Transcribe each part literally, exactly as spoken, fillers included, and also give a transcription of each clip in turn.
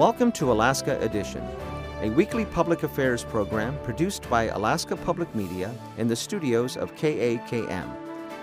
Welcome to Alaska Edition, a weekly public affairs program produced by Alaska Public Media in the studios of K A K M.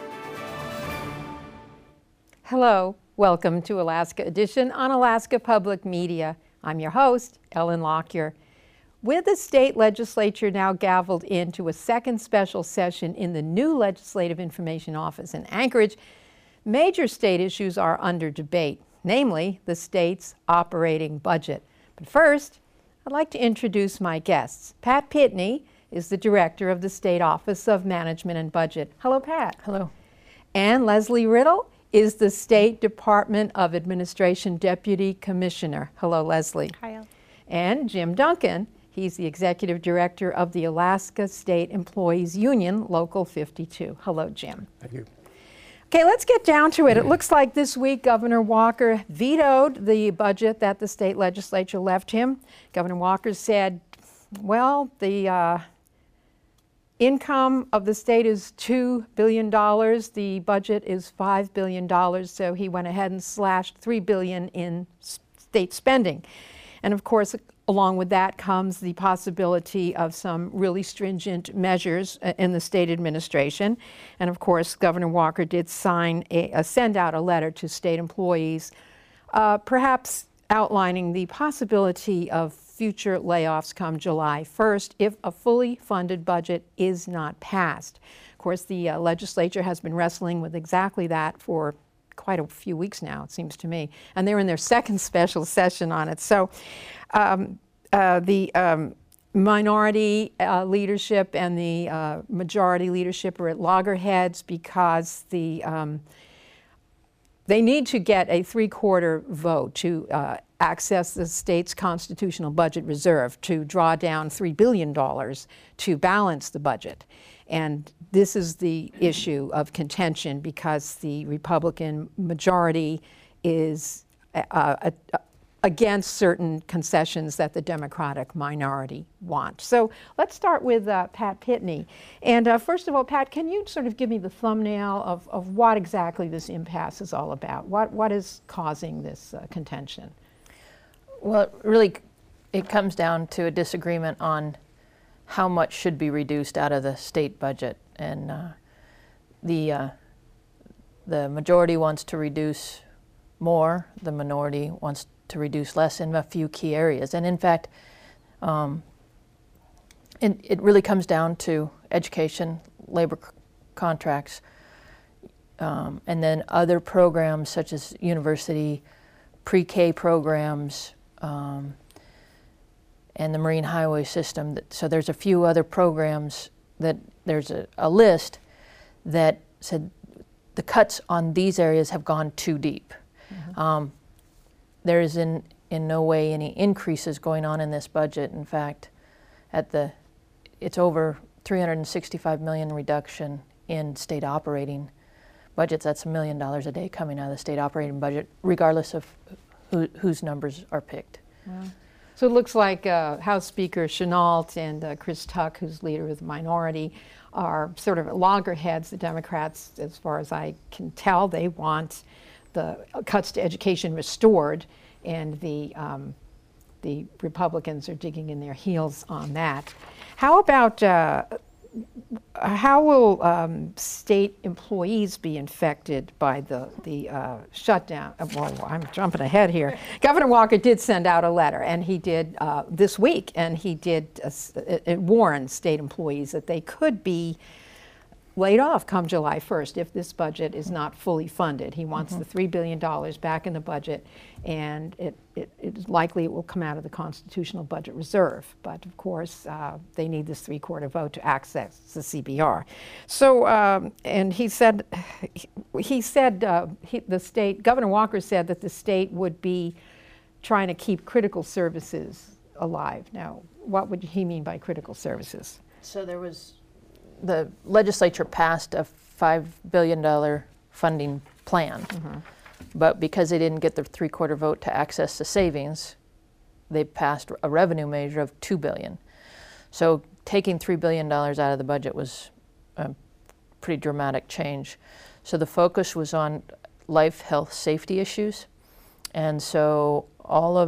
Hello, welcome to Alaska Edition on Alaska Public Media. I'm your host, Ellen Lockyer. With the state legislature now gavelled into a second special session in the new Legislative Information Office in Anchorage, major state issues are under debate, namely the state's operating budget. But first, I'd like to introduce my guests. Pat Pitney is the director of the State Office of Management and Budget. Hello, Pat. Hello. And Leslie Riddle is the State Department of Administration Deputy Commissioner. Hello, Leslie. Hi, Ellen. And Jim Duncan. He's the Executive Director of the Alaska State Employees Union, Local fifty-two. Hello, Jim. Thank you. Okay, let's get down to it. It looks like this week Governor Walker vetoed the budget that the state legislature left him. Governor Walker said, well, the uh, income of the state is two billion dollars. The budget is five billion dollars, so he went ahead and slashed three billion dollars in state spending. And of course, along with that comes the possibility of some really stringent measures in the state administration. And of course, Governor Walker did sign a, a send out a letter to state employees, uh, perhaps outlining the possibility of future layoffs come July first if a fully funded budget is not passed. Of course, the uh, legislature has been wrestling with exactly that for quite a few weeks now, it seems to me, and they're in their second special session on it. So um, uh, the um, minority uh, leadership and the uh, majority leadership are at loggerheads because the um, they need to get a three-quarter vote to uh, access the state's constitutional budget reserve to draw down three billion dollars to balance the budget. And this is the issue of contention because the Republican majority is uh, uh, against certain concessions that the Democratic minority want. So let's start with uh, Pat Pitney. And uh, first of all, Pat, can you sort of give me the thumbnail of, of what exactly this impasse is all about? What, what is causing this uh, contention? Well, really, it comes down to a disagreement on how much should be reduced out of the state budget. And uh, the, uh, the majority wants to reduce more, the minority wants to reduce less in a few key areas. And in fact, um, it, it really comes down to education, labor c- contracts, um, and then other programs such as university, pre-K programs, um, and the Marine Highway System. So there's a few other programs that there's a, a list that said the cuts on these areas have gone too deep. Mm-hmm. Um, there is in, in no way any increases going on in this budget. In fact, at the it's over three hundred sixty-five million reduction in state operating budgets. That's a million dollars a day coming out of the state operating budget, regardless of who, whose numbers are picked. Wow. So it looks like uh, House Speaker Chenault and uh, Chris Tuck, who's leader of the minority, are sort of at loggerheads. The Democrats, as far as I can tell, they want the cuts to education restored, and the um, the Republicans are digging in their heels on that. How about uh, how will um, state employees be infected by the the uh, shutdown? Well, I'm jumping ahead here. Governor Walker did send out a letter, and he did uh, this week, and he did uh, it warned state employees that they could be laid off come July first if this budget is not fully funded. He wants mm-hmm. the three billion dollars back in the budget, and it, it, it is likely it will come out of the Constitutional Budget Reserve. But of course, uh, they need this three-quarter vote to access the C B R. So, um, and he said, he, he said uh, he, the state, Governor Walker said that the state would be trying to keep critical services alive. Now, what would he mean by critical services? So there was the legislature passed a five billion dollars funding plan, mm-hmm. but because they didn't get the three-quarter vote to access the savings, they passed a revenue measure of two billion dollars. So taking three billion dollars out of the budget was a pretty dramatic change. So the focus was on life, health, safety issues, and so all of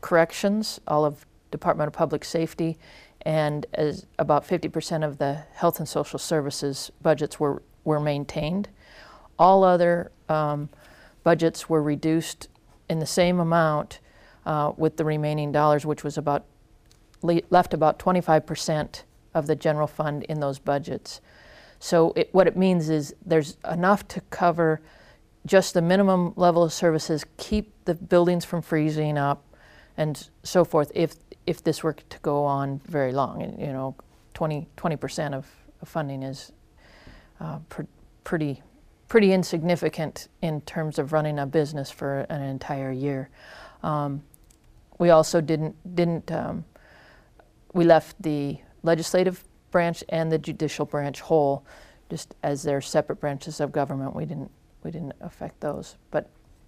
corrections, all of Department of Public Safety, and as about fifty percent of the health and social services budgets were, were maintained. All other um, budgets were reduced in the same amount uh, with the remaining dollars, which was about, le left about twenty-five percent of the general fund in those budgets. So it, what it means is there's enough to cover just the minimum level of services, keep the buildings from freezing up, and so forth, if if this were to go on very long. And you know, twenty percent of, of funding is uh, pr pretty pretty insignificant in terms of running a business for an entire year. Um, we also didn't didn't um, we left the legislative branch and the judicial branch whole, just as they're separate branches of government. We didn't we didn't affect those, but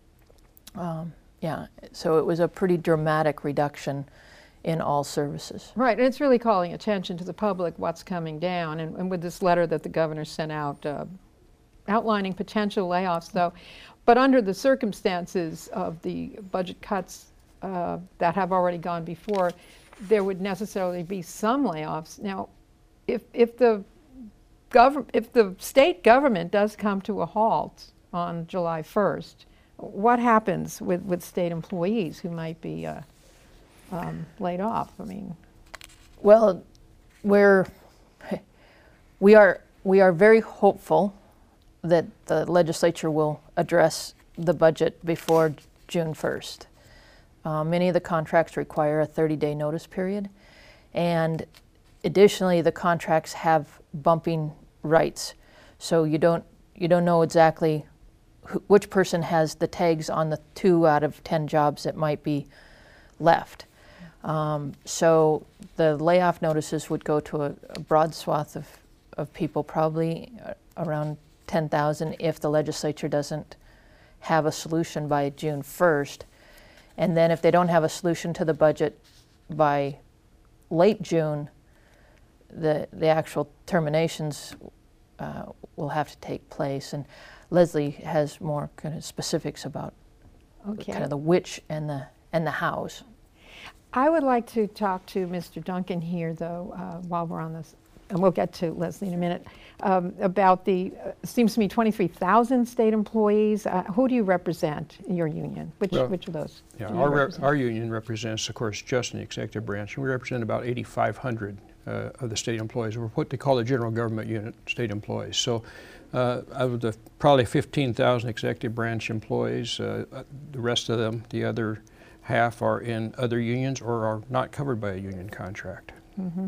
um, yeah. So it was a pretty dramatic reduction in all services. Right, and it's really calling attention to the public what's coming down. And, and with this letter that the governor sent out uh, outlining potential layoffs, though, but under the circumstances of the budget cuts uh, that have already gone before, there would necessarily be some layoffs. Now, if if the government, if the state government does come to a halt on July first, what happens with with state employees who might be uh, Um, laid off? I mean, well, we're we are we are very hopeful that the legislature will address the budget before June first. Uh, many of the contracts require a thirty day notice period, and additionally, the contracts have bumping rights, so you don't you don't know exactly who, which person has the tags on the two out of ten jobs that might be left. Um, so the layoff notices would go to a, a broad swath of, of people, probably around ten thousand, if the legislature doesn't have a solution by June first. And then if they don't have a solution to the budget by late June, the, the actual terminations uh, will have to take place. And Leslie has more kind of specifics about okay. kind of the which and the, and the hows. I would like to talk to Mister Duncan here, though, uh, while we're on this, and we'll get to Leslie in a minute, um, about the, uh, seems to me, twenty-three thousand state employees. Uh, who do you represent in your union? Which, well, which of those? Yeah, do you our, represent? our union represents, of course, just an executive branch, and we represent about eighty-five hundred uh, of the state employees. We're what they call the general government unit state employees. So uh, out of the probably fifteen thousand executive branch employees, uh, the rest of them, the other half, are in other unions or are not covered by a union contract. Mm-hmm.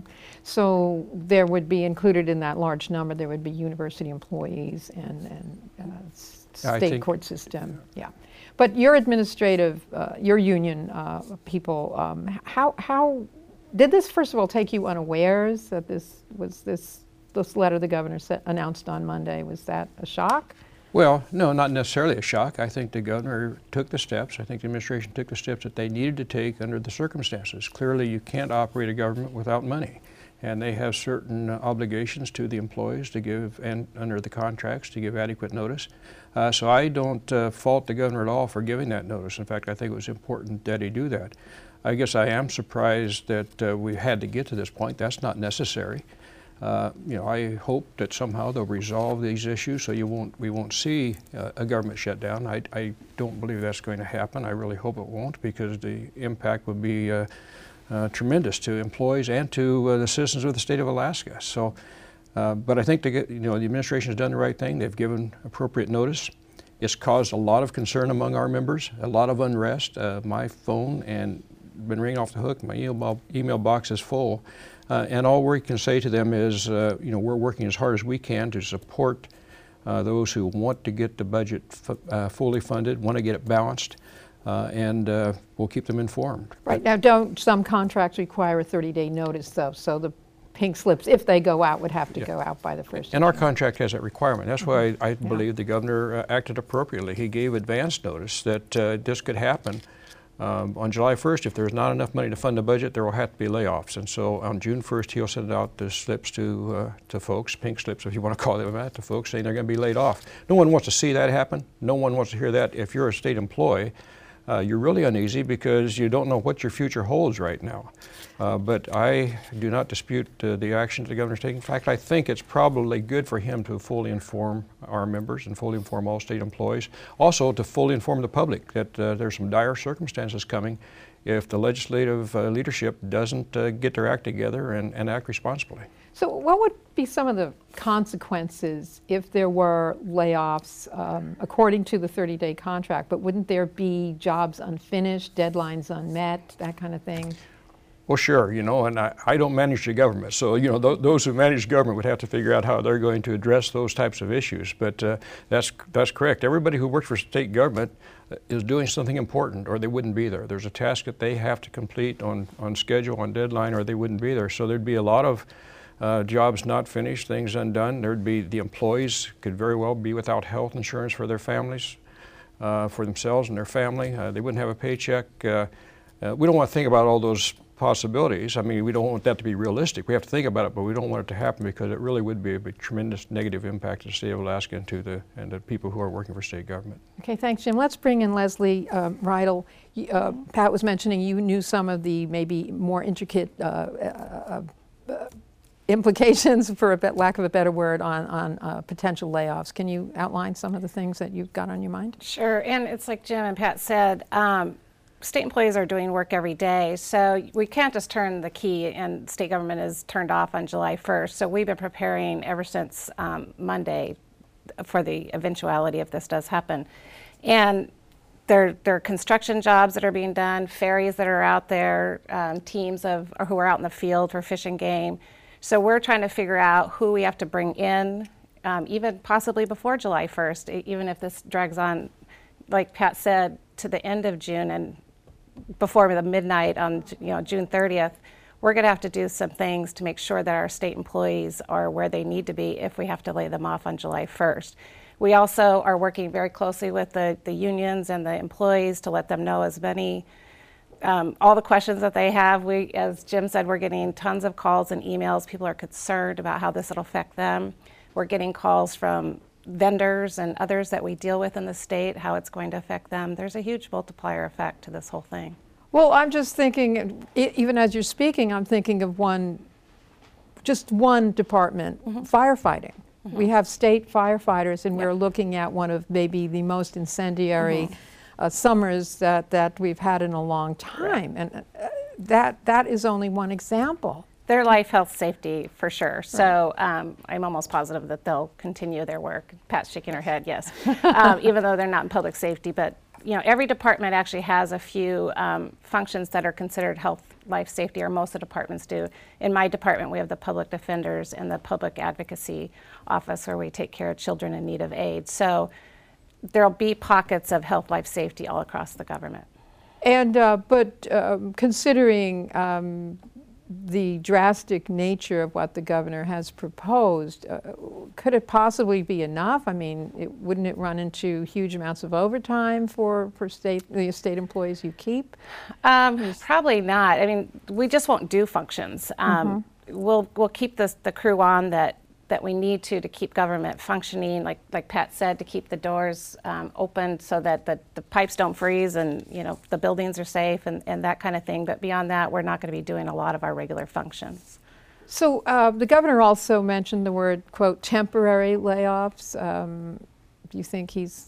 So there would be included in that large number, there would be university employees and, and uh, I state think, court system, yeah. But your administrative, uh, your union uh, people, um, how, how, did this first of all take you unawares that this was this, this letter the governor set, announced on Monday? Was that a shock? Well, no, not necessarily a shock. I think the governor took the steps. I think the administration took the steps that they needed to take under the circumstances. Clearly, you can't operate a government without money, and they have certain uh, obligations to the employees to give, and under the contracts, to give adequate notice. Uh, so I don't uh, fault the governor at all for giving that notice. In fact, I think it was important that he do that. I guess I am surprised that uh, we had to get to this point. That's not necessary. Uh, you know, I hope that somehow they'll resolve these issues so you won't, we won't see uh, a government shutdown. I, I don't believe that's going to happen. I really hope it won't, because the impact would be uh, uh, tremendous to employees and to uh, the citizens of the state of Alaska. So, uh, but I think the, you know, the administration has done the right thing. They've given appropriate notice. It's caused a lot of concern among our members, a lot of unrest. Uh, my phone and been ringing off the hook. My email, email box is full. Uh, and all we can say to them is, uh, you know, we're working as hard as we can to support uh, those who want to get the budget f uh, fully funded, want to get it balanced, uh, and uh, we'll keep them informed. Right. Now, don't some contracts require a thirty day notice, though? So the pink slips, if they go out, would have to yeah. go out by the first. And our contract has that requirement. That's mm-hmm. why I, I yeah. believe the governor uh, acted appropriately. He gave advance notice that uh, this could happen. Um, on July first, if there's not enough money to fund the budget, there will have to be layoffs. And so on June first, he'll send out the slips to, uh, to folks, pink slips if you want to call them that, to folks saying they're going to be laid off. No one wants to see that happen. No one wants to hear that. If you're a state employee, uh, you're really uneasy because you don't know what your future holds right now. Uh, but I do not dispute uh, the actions the governor's taking. In fact, I think it's probably good for him to fully inform our members and fully inform all state employees. Also to fully inform the public that uh, there's some dire circumstances coming if the legislative uh, leadership doesn't uh, get their act together and, and act responsibly. So what would be some of the consequences if there were layoffs um, according to the thirty-day contract? But wouldn't there be jobs unfinished, deadlines unmet, that kind of thing? Well, sure, you know, and I, I don't manage the government, so, you know, th those who manage government would have to figure out how they're going to address those types of issues. But uh, that's, that's correct. Everybody who works for state government is doing something important, or they wouldn't be there. There's a task that they have to complete on, on schedule, on deadline, or they wouldn't be there. So there'd be a lot of uh, jobs not finished, things undone. There'd be, the employees could very well be without health insurance for their families, uh, for themselves and their family. Uh, they wouldn't have a paycheck. Uh, uh, we don't want to think about all those possibilities. I mean, we don't want that to be realistic. We have to think about it, but we don't want it to happen because it really would be a big, tremendous negative impact to the state of Alaska and to the, and the people who are working for state government. Okay, thanks, Jim. Let's bring in Leslie um, Rydell. Uh, Pat was mentioning you knew some of the maybe more intricate uh, uh, uh, implications, for a bit, lack of a better word, on, on uh, potential layoffs. Can you outline some of the things that you've got on your mind? Sure, and it's like Jim and Pat said, um, state employees are doing work every day, so we can't just turn the key and state government is turned off on July first. So we've been preparing ever since um, Monday for the eventuality if this does happen. And there, there are construction jobs that are being done, ferries that are out there, um, teams of or who are out in the field for fish and game. So we're trying to figure out who we have to bring in, um, even possibly before July first, even if this drags on, like Pat said, to the end of June and before the midnight on you know June thirtieth, we're going to have to do some things to make sure that our state employees are where they need to be if we have to lay them off on July first. We also are working very closely with the, the unions and the employees to let them know as many, um, all the questions that they have. We, as Jim said, we're getting tons of calls and emails. People are concerned about how this will affect them. We're getting calls from vendors and others that we deal with in the state, how it's going to affect them. There's a huge multiplier effect to this whole thing. Well, I'm just thinking, e- even as you're speaking, I'm thinking of one, just one department, mm-hmm. firefighting. Mm-hmm. We have state firefighters, and yep. we're looking at one of maybe the most incendiary mm-hmm. uh, summers that, that we've had in a long time. Right. And uh, that that is only one example. Their life, health, safety, for sure. So um, I'm almost positive that they'll continue their work. Pat's shaking her head, yes, um, even though they're not in public safety. But you know, every department actually has a few um, functions that are considered health, life, safety, or most of the departments do. In my department, we have the public defenders and the public advocacy office, where we take care of children in need of aid. So there'll be pockets of health, life, safety all across the government. And uh, but um, considering um, the drastic nature of what the governor has proposed, uh, could it possibly be enough? I mean, it, wouldn't it run into huge amounts of overtime for, for state the state employees you keep? Um, probably not. I mean, we just won't do functions. Um, mm-hmm. We'll we'll keep this, the crew on that that we need to to keep government functioning, like like Pat said, to keep the doors um, open so that the, the pipes don't freeze and you know the buildings are safe and, and that kind of thing. But beyond that, we're not going to be doing a lot of our regular functions. So uh, the governor also mentioned the word, quote, temporary layoffs. Um, do you think he's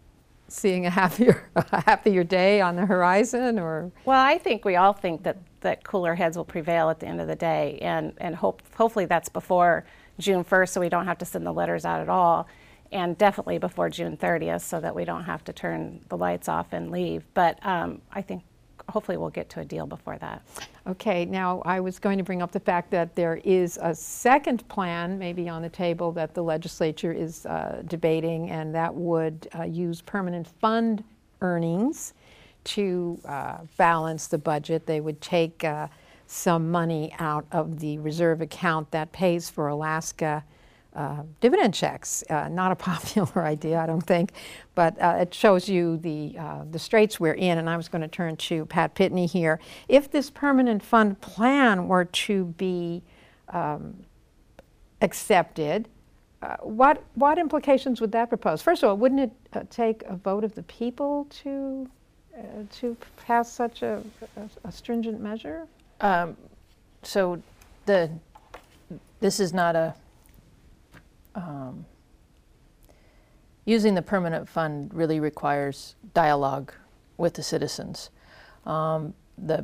seeing a happier a happier day on the horizon, or? Well, I think we all think that, that cooler heads will prevail at the end of the day, and and hope hopefully that's before June first, so we don't have to send the letters out at all, and definitely before June thirtieth, so that we don't have to turn the lights off and leave. But um, I think hopefully we'll get to a deal before that. Okay, now I was going to bring up the fact that there is a second plan maybe on the table that the legislature is uh, debating, and that would uh, use permanent fund earnings to uh, balance the budget. They would take uh, some money out of the reserve account that pays for Alaska uh, dividend checks. Uh, not a popular idea, I don't think, but uh, it shows you the uh, the straits we're in. And I was going to turn to Pat Pitney here. If this permanent fund plan were to be um, accepted, uh, what what implications would that propose? First of all, wouldn't it uh, take a vote of the people to uh, to pass such a, a, a stringent measure? Um, so the this is not a um, using the permanent fund really requires dialogue with the citizens. Um, the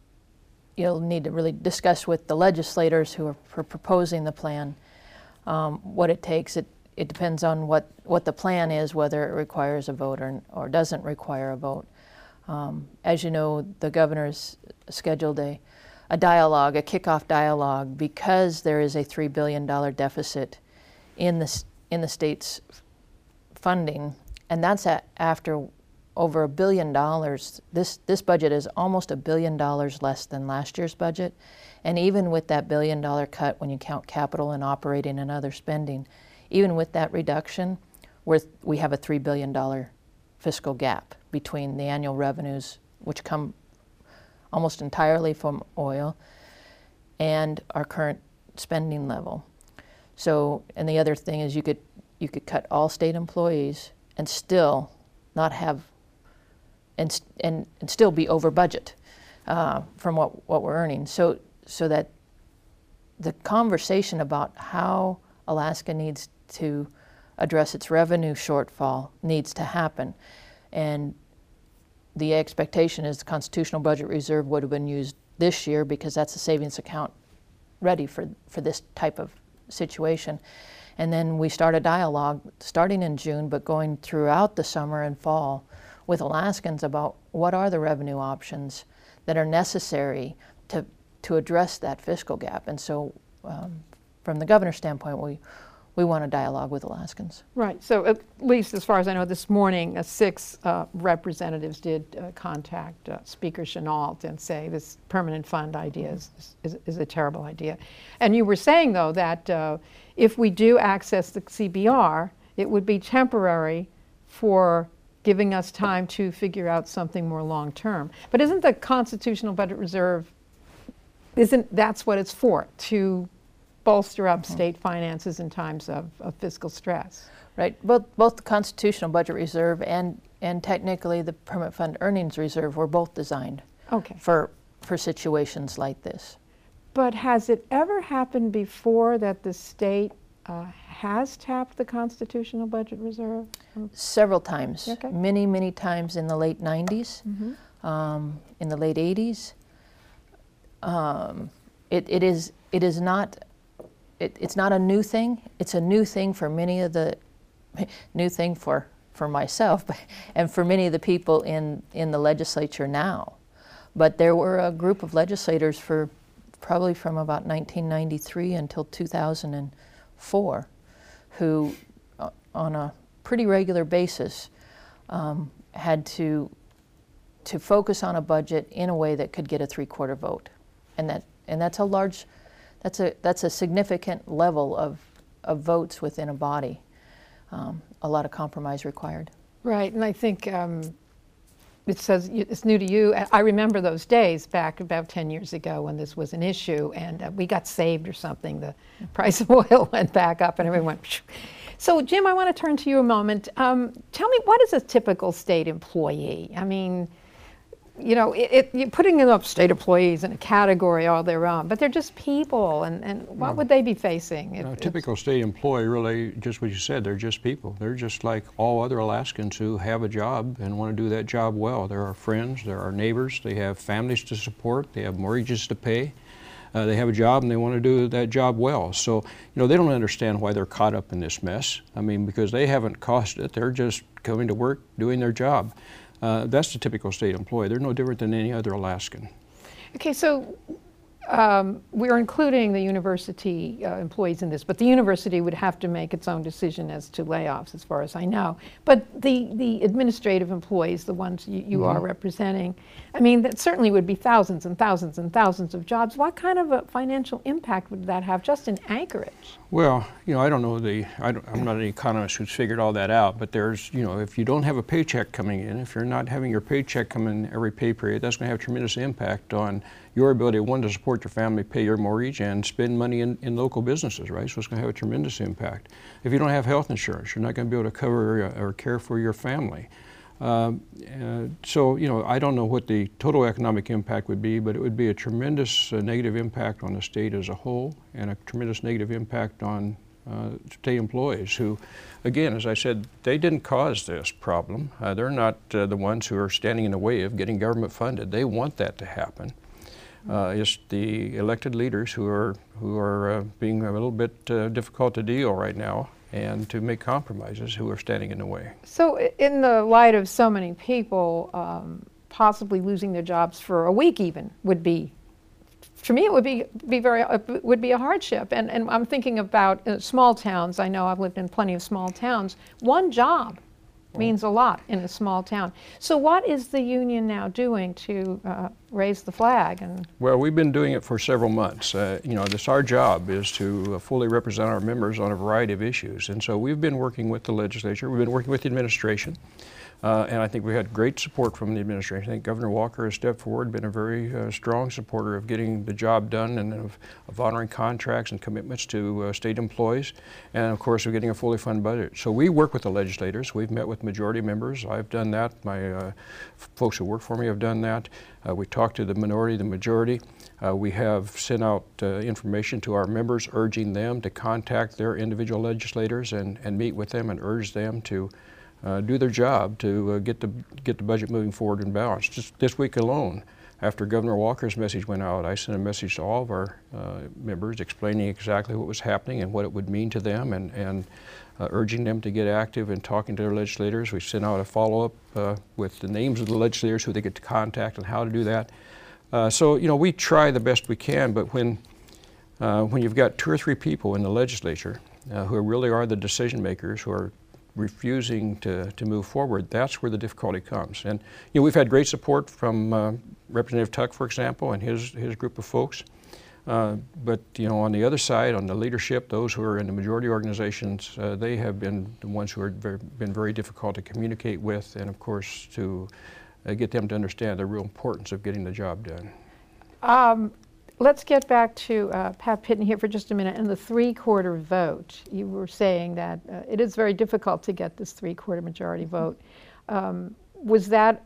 you'll need to really discuss with the legislators who are pr proposing the plan um, what it takes. It it depends on what what the plan is, whether it requires a vote or or doesn't require a vote. Um, as you know, the governor's scheduled a a dialogue, a kickoff dialogue, because there is a three billion dollar deficit in the in the state's funding, and that's at, after over a billion dollars. This this budget is almost a billion dollars less than last year's budget, and even with that billion dollar cut, when you count capital and operating and other spending, even with that reduction, we're, we have a three billion dollar fiscal gap between the annual revenues, which come almost entirely from oil, and our current spending level. So, and the other thing is you could you could cut all state employees and still not have, and and, and still be over budget uh, from what, what we're earning. So, so that the conversation about how Alaska needs to address its revenue shortfall needs to happen. And the expectation is the Constitutional Budget Reserve would have been used this year because that's a savings account ready for, for this type of situation. And then we start a dialogue starting in June, but going throughout the summer and fall with Alaskans about what are the revenue options that are necessary to, to address that fiscal gap. And so um, from the governor's standpoint, we, we want a dialogue with Alaskans. Right, so at least as far as I know, this morning, uh, six uh, representatives did uh, contact uh, Speaker Chenault and say this permanent fund idea is, is, is a terrible idea. And you were saying, though, that uh, if we do access the C B R, it would be temporary for giving us time to figure out something more long-term. But isn't the Constitutional Budget Reserve, isn't that's what it's for, to bolster up state finances in times of, of fiscal stress? Right. Both, both the Constitutional Budget Reserve and, and technically the Permanent Fund Earnings Reserve were both designed okay. for, for situations like this. But has it ever happened before that the state uh, has tapped the Constitutional Budget Reserve? Several times. Okay. Many, many times in the late nineties, mm-hmm. um, in the late eighties. Um, it, it, is, it is not It, it's not a new thing. It's a new thing for many of the, new thing for, for myself, and for many of the people in, in the legislature now. But there were a group of legislators for probably from about nineteen ninety-three until two thousand four who, uh, on a pretty regular basis, um, had to, to focus on a budget in a way that could get a three-quarter vote. And, that, and that's a large, That's a, that's a significant level of, of votes within a body. Um, a lot of compromise required. Right, and I think um, it says it's new to you. I remember those days back about ten years ago when this was an issue, and uh, we got saved or something. The price of oil went back up and everyone went, phew. So Jim, I want to turn to you a moment. Um, tell me, what is a typical state employee? I mean, you know, it, it, you're putting up state employees in a category all their own, but they're just people, and, and what Well, would they be facing? You know, if- a typical state employee, really, just what you said, they're just people. They're just like all other Alaskans who have a job and want to do that job well. They're our friends, they're our neighbors, they have families to support, they have mortgages to pay, uh, they have a job and they want to do that job well. So, you know, they don't understand why they're caught up in this mess. I mean, because they haven't caused it, they're just coming to work, doing their job. Uh, that's the typical state employee. They're no different than any other Alaskan. Okay, so um, we're including the university uh, employees in this, but the university would have to make its own decision as to layoffs, as far as I know. But the, the administrative employees, the ones you, you mm-hmm. are representing, I mean, that certainly would be thousands and thousands and thousands of jobs. What kind of a financial impact would that have just in Anchorage? Well, you know, I don't know the, I don't, I'm not an economist who's figured all that out, but there's, you know, if you don't have a paycheck coming in, if you're not having your paycheck come in every pay period, that's going to have tremendous impact on your ability, one, to support your family, pay your mortgage, and spend money in, in local businesses, right? So it's going to have a tremendous impact. If you don't have health insurance, you're not going to be able to cover or care for your family. Um, uh, so, you know, I don't know what the total economic impact would be, but it would be a tremendous uh, negative impact on the state as a whole, and a tremendous negative impact on uh, state employees who, again, as I said, they didn't cause this problem. Uh, they're not uh, the ones who are standing in the way of getting government funded. They want that to happen. Uh, it's the elected leaders who are, who are uh, being a little bit uh, difficult to deal right now, and to make compromises, who are standing in the way. So i- in the light of so many people um, possibly losing their jobs for a week even would be, to me it would be, be very, uh, would be a hardship. And, and I'm thinking about uh, small towns. I know I've lived in plenty of small towns. One job means a lot in a small town. So what is the union now doing to uh, raise the flag? And Well, we've been doing it for several months. Uh, you know, this our job is to uh, fully represent our members on a variety of issues. And so we've been working with the legislature, we've been working with the administration, uh, and I think we had great support from the administration. I think Governor Walker has stepped forward, been a very uh, strong supporter of getting the job done and of, of honoring contracts and commitments to uh, state employees, and of course we're getting a fully funded budget. So we work with the legislators. We've met with majority members. I've done that. My uh, folks who work for me have done that. Uh, we talked to the minority, the majority. Uh, we have sent out uh, information to our members urging them to contact their individual legislators and, and meet with them and urge them to uh, do their job to uh, get the get the budget moving forward and balanced. Just this week alone, after Governor Walker's message went out, I sent a message to all of our uh, members explaining exactly what was happening and what it would mean to them, and, and uh, urging them to get active and talking to their legislators. We sent out a follow-up uh, with the names of the legislators who they get to contact and how to do that. Uh, so, you know, we try the best we can, but when, uh, when you've got two or three people in the legislature uh, who really are the decision makers, who are refusing to, to move forward, that's where the difficulty comes. And you know, we've had great support from uh, Representative Tuck, for example, and his, his group of folks. Uh, but you know, on the other side, on the leadership, those who are in the majority organizations, uh, they have been the ones who have very, been very difficult to communicate with, and of course to uh, get them to understand the real importance of getting the job done. Um, let's get back to uh, Pat Pitton here for just a minute and the three-quarter vote. You were saying that uh, it is very difficult to get this three-quarter majority vote. Um, was that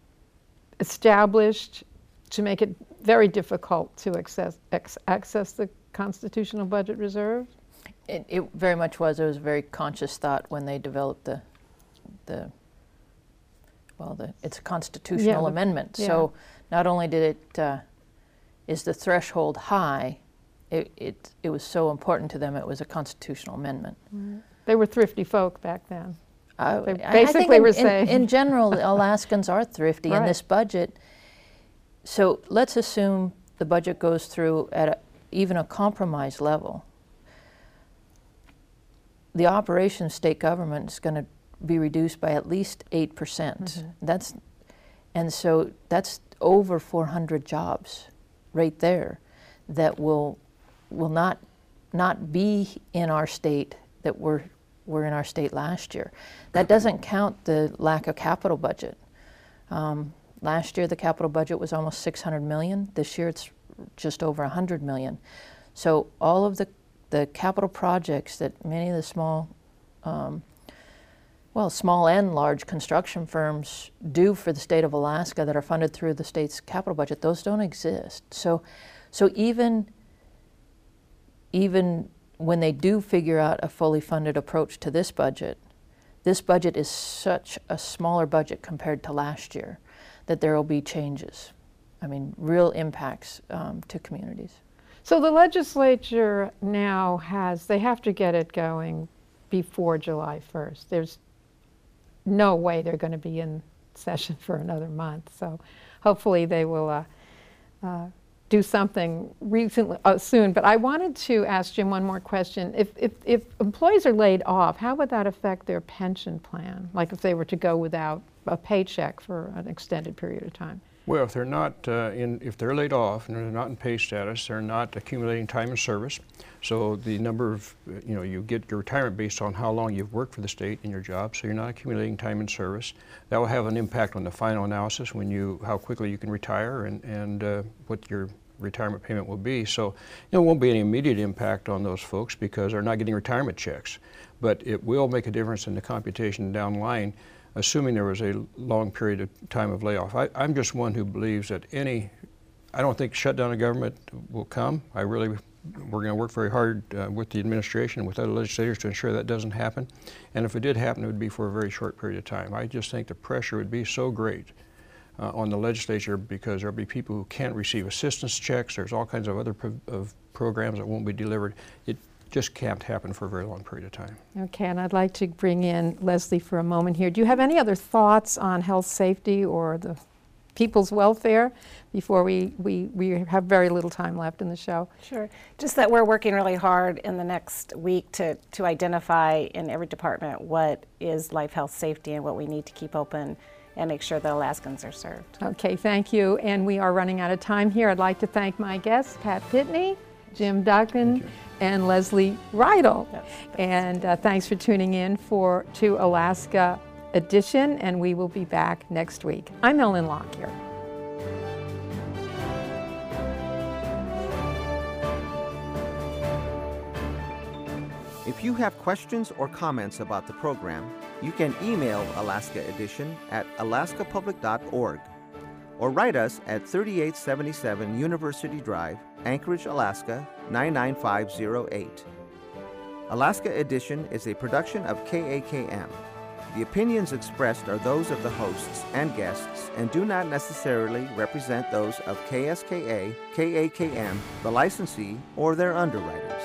established to make it very difficult to access, ex access the constitutional budget reserve? It, it very much was. It was a very conscious thought when they developed the, the well, the, it's a constitutional Yeah, the- amendment. yeah. So not only did it, uh, is the threshold high, it, it, it was so important to them it was a constitutional amendment. They were thrifty folk back then. Uh, They I- I basically think in, were in- saying- in general, Alaskans are thrifty in Right. this budget. So let's assume the budget goes through at a, even a compromise level. The operations state government is going to be reduced by at least eight percent. Mm-hmm. That's, and so that's over four hundred jobs right there that will will not not be in our state that were were in our state last year. That doesn't count the lack of capital budget. Um, last year the capital budget was almost six hundred million. This year it's just over one hundred million. So all of the the capital projects that many of the small um, well, small and large construction firms do for the state of Alaska that are funded through the state's capital budget, those don't exist. So, so even, even when they do figure out a fully funded approach to this budget, this budget is such a smaller budget compared to last year that there will be changes. I mean, real impacts um, to communities. So the legislature now has, they have to get it going before July first. There's no way they're going to be in session for another month. So hopefully they will uh, uh, do something recently, uh, soon. But I wanted to ask Jim one more question. If, if, if employees are laid off, how would that affect their pension plan? Like if they were to go without a paycheck for an extended period of time? Well, if they're not uh, in, if they're laid off and they're not in pay status, they're not accumulating time of service. So the number of, you know, you get your retirement based on how long you've worked for the state in your job. So you're not accumulating time in service. That will have an impact on the final analysis when you, how quickly you can retire and and uh, what your retirement payment will be. So, you know, it won't be any immediate impact on those folks because they're not getting retirement checks. But it will make a difference in the computation down the line, assuming there was a long period of time of layoff. I, I'm just one who believes that any, I don't think shutdown of government will come. I really, we're going to work very hard uh, with the administration and with other legislators to ensure that doesn't happen. And if it did happen, it would be for a very short period of time. I just think the pressure would be so great uh, on the legislature because there'll be people who can't receive assistance checks. There's all kinds of other pro of programs that won't be delivered. It just can't happen for a very long period of time. Okay, and I'd like to bring in Leslie for a moment here. Do you have any other thoughts on health safety or the people's welfare before we, we, we have very little time left in the show? Sure. Just that we're working really hard in the next week to, to identify in every department what is life, health, safety, and what we need to keep open and make sure that Alaskans are served. Okay, thank you. And we are running out of time here. I'd like to thank my guests, Pat Pitney, Jim Duncan, and Leslie Rydell. Yes, and uh, thanks for tuning in for to Alaska Edition, and we will be back next week. I'm Ellen Lockyer. If you have questions or comments about the program, you can email Alaska Edition at alaska public dot org or write us at thirty-eight seventy-seven University Drive, Anchorage, Alaska nine nine five zero eight. Alaska Edition is a production of K A K M. The opinions expressed are those of the hosts and guests and do not necessarily represent those of K S K A, K A K M, the licensee, or their underwriters.